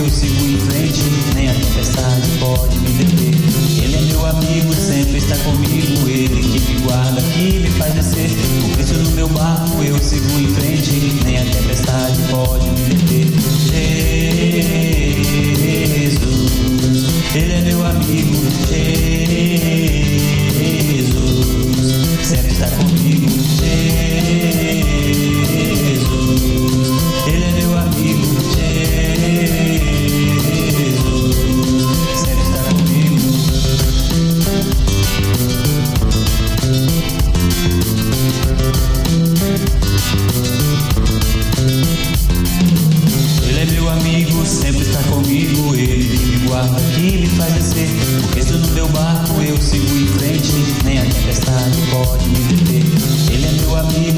eu sigo em frente, nem a tempestade pode me deter. Ele é meu amigo, sempre está comigo, ele que me guarda, que me faz descer. Com Cristo no meu barco eu sigo em frente, nem a tempestade pode me deter. Jesus, ele é meu amigo, Jesus, sempre está comigo. Jesus, ele é meu amigo, Jesus, sempre está comigo. Ele é meu amigo, sempre está comigo, ele me guarda, que me faz descer. Porque estou no meu barco, eu sigo em frente, nem a tempestade pode me deter. Ele é meu amigo,